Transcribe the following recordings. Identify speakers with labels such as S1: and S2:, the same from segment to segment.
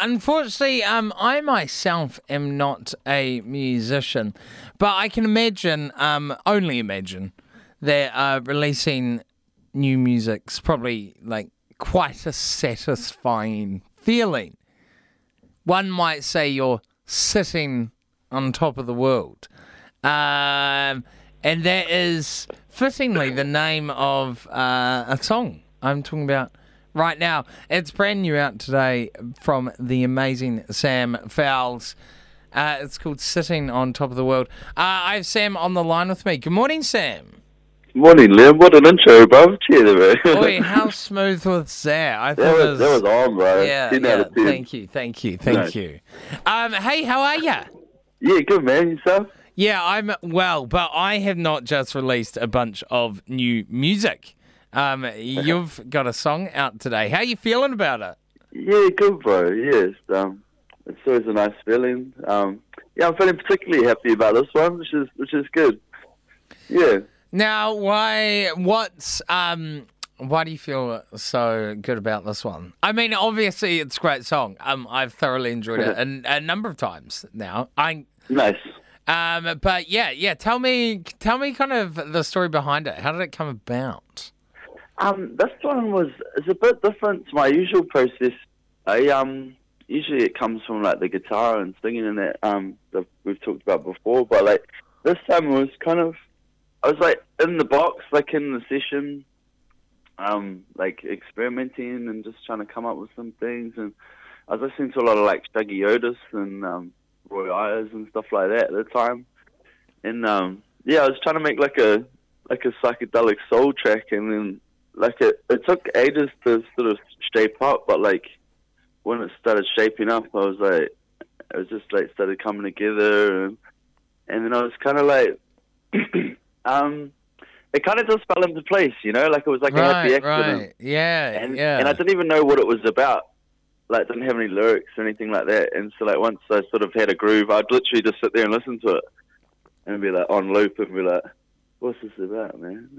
S1: unfortunately, I myself am not a musician, but I can imagine, only imagine, that releasing new music's probably like quite a satisfying feeling. One might say you're sitting on top of the world. And that is fittingly the name of a song I'm talking about right now. It's brand new out today from the amazing Sam Fowles. It's called Sitting on Top of the World. I have Sam on the line with me. Good morning, Sam.
S2: Morning, Liam. What an intro, bro. Cheers, bro.
S1: Oi, how smooth was that? I
S2: that
S1: thought
S2: was on, bro.
S1: Yeah,
S2: 10 out of 10.
S1: Thank you.
S2: Nice.
S1: Hey, how are you?
S2: Yeah, good, man. Yourself?
S1: Yeah, I'm well, but I have not just released a bunch of new music. You've got a song out today. How are you feeling about it?
S2: Yeah, good, bro. Yes. It's always a nice feeling. I'm feeling particularly happy about this one, which is good. Yeah.
S1: Now, why do you feel so good about this one? I mean, obviously, it's a great song. I've thoroughly enjoyed it a number of times now.
S2: Nice.
S1: But yeah. Tell me kind of the story behind it. How did it come about?
S2: This one is a bit different to my usual process. Usually it comes from like the guitar and singing and that we've talked about before, but like this time it was kind of, I was like in the box, like in the session, like experimenting and just trying to come up with some things. And I was listening to a lot of like Shuggy Otis and Roy Ayers and stuff like that at the time. And I was trying to make like a psychedelic soul track, and then like it took ages to sort of shape up, but like when it started shaping up, I was like, it was just like started coming together, and then I was kind of like. It kind of just fell into place, you know, like it was like a happy accident.
S1: Right, yeah,
S2: and I didn't even know what it was about. Like, didn't have any lyrics or anything like that. And so, like, once I sort of had a groove, I'd literally just sit there and listen to it and be like on loop and be like, "What's this about, man?"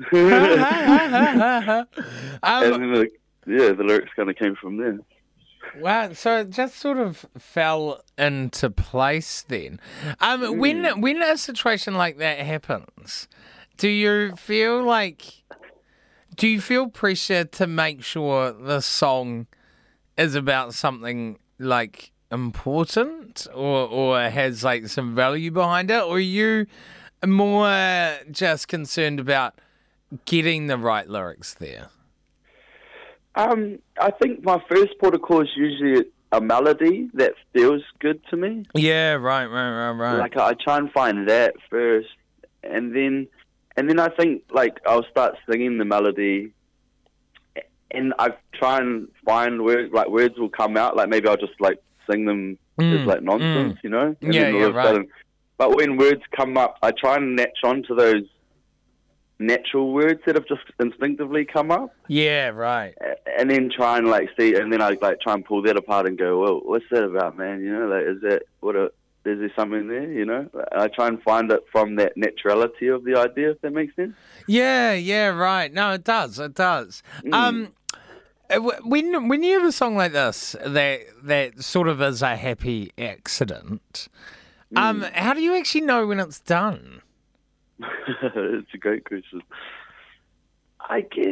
S2: And then, the lyrics kind of came from there.
S1: Wow, so it just sort of fell into place then. When a situation like that happens, do you feel pressure to make sure the song is about something like important or has like some value behind it, or are you more just concerned about getting the right lyrics there?
S2: I think my first protocol is usually a melody that feels good to me.
S1: Yeah, right.
S2: Like I try and find that first, and then I think like I'll start singing the melody, and I try and find words. Like words will come out. Like maybe I'll just like sing them as like nonsense, you know. And then all of a sudden, but when words come up, I try and latch onto those natural words that have just instinctively come up.
S1: Yeah, right.
S2: And then try and like see, and then I like try and pull that apart and go, well, what's that about, man? You know, like is there something there? You know, I try and find it from that naturality of the idea, if that makes sense.
S1: Yeah, right. No, it does. When you have a song like this that sort of is a happy accident, how do you actually know when it's done?
S2: It's a great question. I guess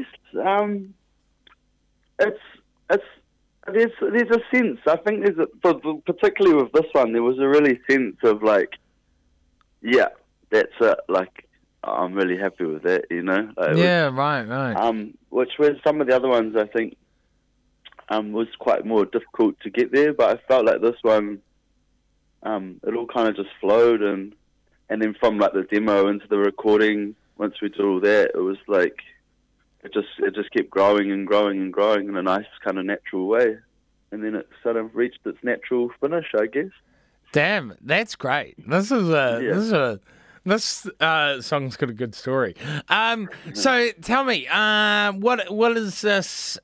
S2: there's a sense. I think particularly with this one, there was a really sense of like, yeah, that's it. Like I'm really happy with that, you know.
S1: Right.
S2: Which whereas some of the other ones I think was quite more difficult to get there, but I felt like this one, it all kind of just flowed and then from like the demo into the recording, once we did all that, it was like it just kept growing and growing and growing in a nice kind of natural way, and then it sort of reached its natural finish, I guess.
S1: Damn, that's great. This song's got a good story. So tell me, what is this?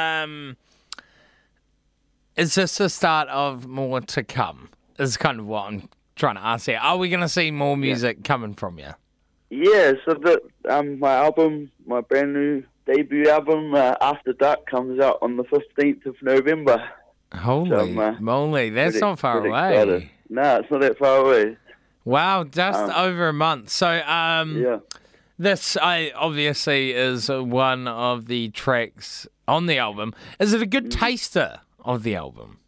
S1: Is this the start of more to come? Is kind of what I'm trying to ask here. Are we going to see more music coming from you?
S2: Yeah, so my brand new debut album, After Dark, comes out on the 15th of November.
S1: Holy moly, that's
S2: pretty-
S1: not far
S2: pretty
S1: away.
S2: excited. No, it's not that far away.
S1: Wow, just over a month. So,
S2: Yeah.
S1: this obviously is one of the tracks on the album. Is it a good taster of the album?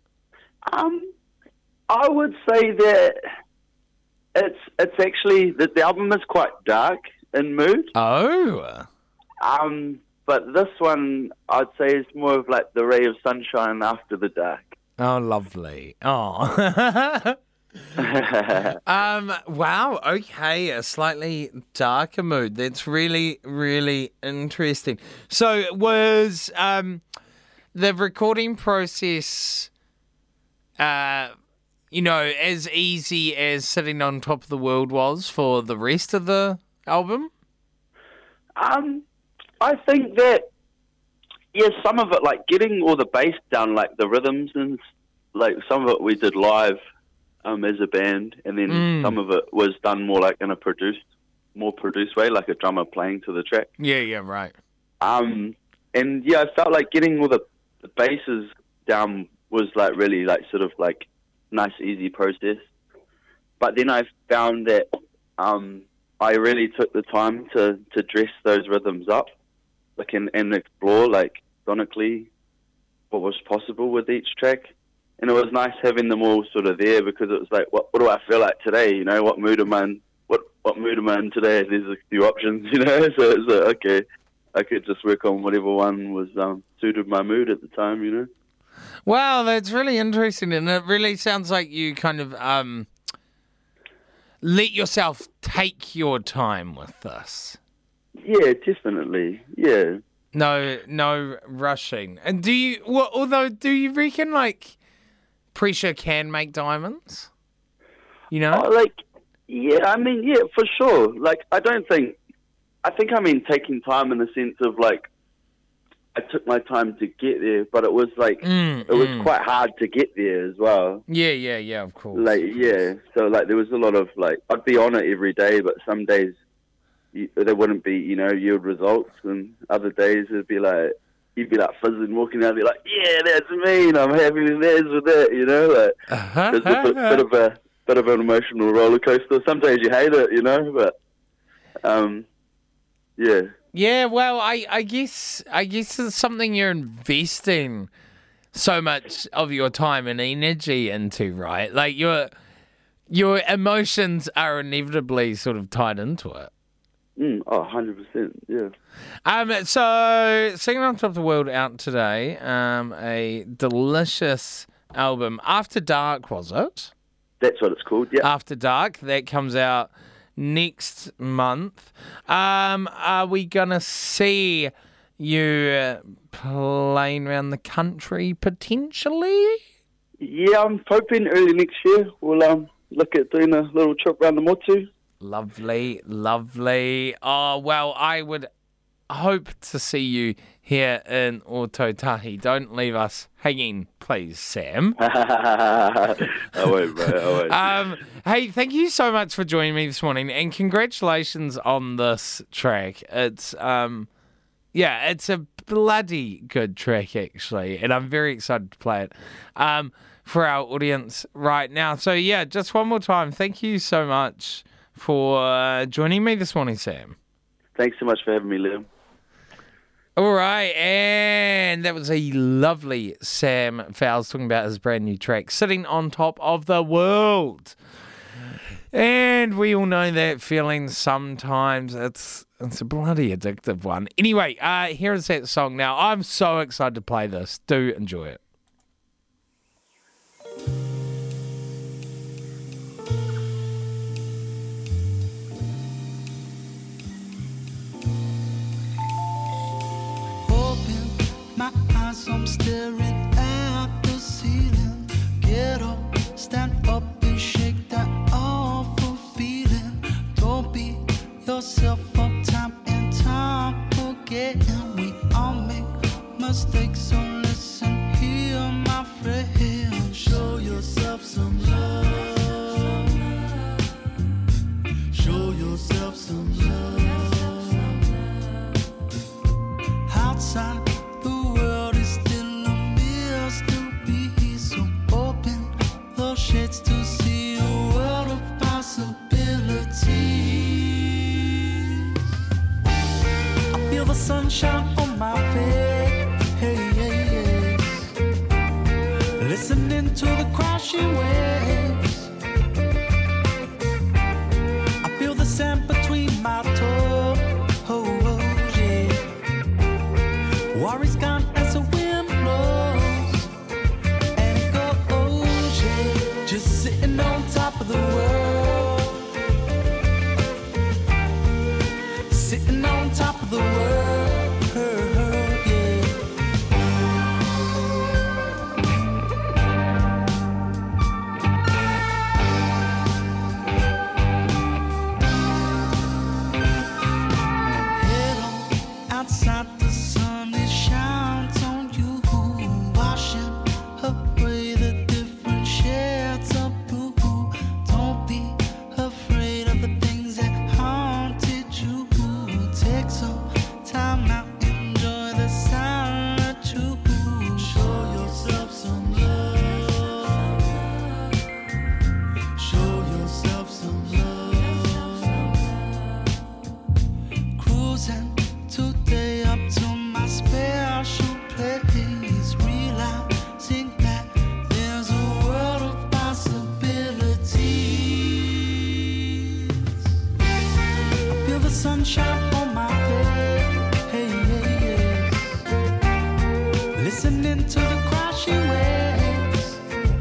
S2: I would say that it's actually that the album is quite dark in mood.
S1: Oh.
S2: But this one I'd say is more of like the ray of sunshine after the dark.
S1: Oh, lovely. Oh. Wow, okay, a slightly darker mood. That's really, really interesting. So was the recording process as easy as Sitting on Top of the World was for the rest of the album?
S2: I think that some of it, like getting all the bass down, like the rhythms, and like some of it we did live as a band, and then some of it was done more like in a more produced way, like a drummer playing to the track.
S1: Yeah, right.
S2: And I felt like getting all the basses down was like really like sort of like nice, easy process. But then I found that I really took the time to dress those rhythms up, like and explore like sonically what was possible with each track. And it was nice having them all sort of there, because it was like, what do I feel like today? You know, what mood am I in? What mood am I in today? There's a few options, you know. So it's like, okay, I could just work on whatever one was suited my mood at the time, you know.
S1: Wow, that's really interesting, and it really sounds like you kind of let yourself take your time with this.
S2: Yeah, definitely. Yeah.
S1: No rushing. And do you reckon like pressure can make diamonds? You know?
S2: For sure. Like, I mean taking time in the sense of like, I took my time to get there, but it was like, it was quite hard to get there as well.
S1: Yeah, of course.
S2: Like, yeah. So like, there was a lot of like, I'd be on it every day, but some days there wouldn't be, yield results, and other days it'd be like, you'd be like fizzing, walking out, be like, yeah, that's me, and I'm happy with that, you know, like, it's a bit of an emotional roller coaster. Some days you hate it, but, yeah.
S1: Yeah, well, I guess it's something you're investing so much of your time and energy into, right? Like, your emotions are inevitably sort of tied into it.
S2: 100%, yeah.
S1: So, Singing on Top of the World out today, a delicious album. After Dark, was it?
S2: That's what it's called, yeah.
S1: After Dark, that comes out next month. Are we going to see you playing around the country potentially?
S2: Yeah, I'm hoping early next year we'll look at doing a little trip around the Motu.
S1: Lovely. Oh, well, I would hope to see you here in Ōtautahi. Don't leave us hanging, please, Sam.
S2: I won't, mate. I won't.
S1: Hey, thank you so much for joining me this morning, and congratulations on this track. It's it's a bloody good track, actually, and I'm very excited to play it for our audience right now. So, yeah, just one more time, thank you so much for joining me this morning, Sam.
S2: Thanks so much for having me, Liam.
S1: All right, and that was a lovely Sam Fowles talking about his brand new track, Sitting on Top of the World. And we all know that feeling sometimes. It's a bloody addictive one. Anyway, here is that song now. I'm so excited to play this. Do enjoy it.
S3: I'm staring at the ceiling. Get up, stand up and shake that awful feeling. Don't beat yourself up time and time again. We all make mistakes, so listen here. listening to the crashing waves. I feel the sand between my toes, yeah. Worries gone as the wind blows, and it goes, yeah. Just sitting on top of the world, sitting on top of the world, yeah. Head on outside, the sun it shines on you, washing away the different shades of blue. Don't be afraid of the things that haunted you. Take some time now, enjoy the sound too. Show yourself some love. Show yourself some love. Cruising today up to my special place, realizing that there's a world of possibilities. I feel the sunshine on my face, listening to the crashing waves.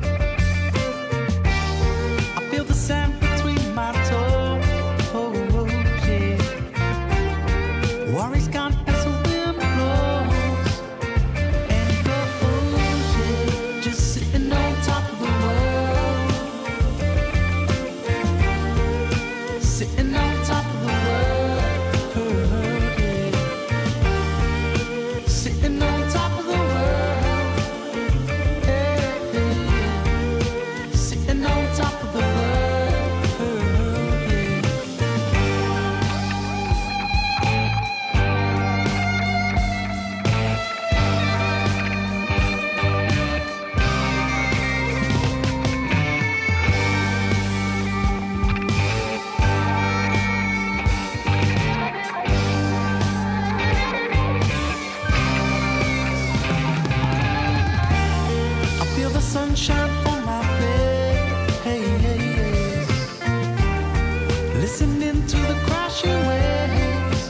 S3: I feel the sand between my toes, yeah. Worries gone as the wind blows, and it goes, yeah. Just sitting on top of the world, sitting on top of the world, yeah. Sitting on top of the world, yeah. Sitting on top of the world, yeah. I feel the sunshine on my face, listening to the crashing waves.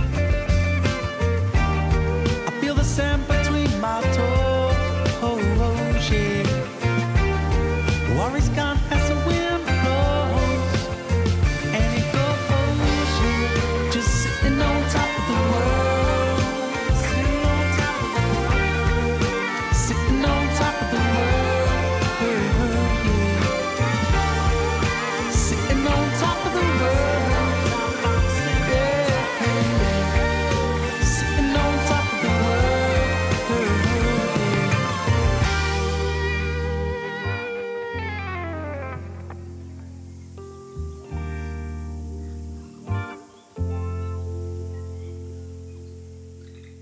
S3: I feel the sand between my toes, yeah. Worries gone.